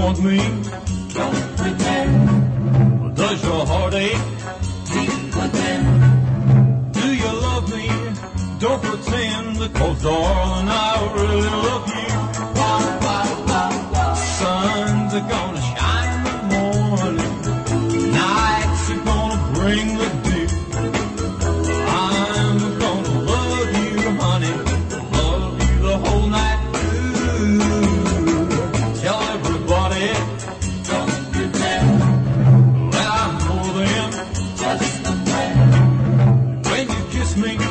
want me? Don't pretend. Does your heart ache? Deep within. Do you love me? Don't pretend, because darling, I really love you. Wow, wow, wow, wow. Sun's gonna shine in the morning, nights are gonna bring the dew. I'm gonna love you, honey, love you the whole night through. Tell everybody, Don't pretend. that I'm more than Just a friend. when you kiss me.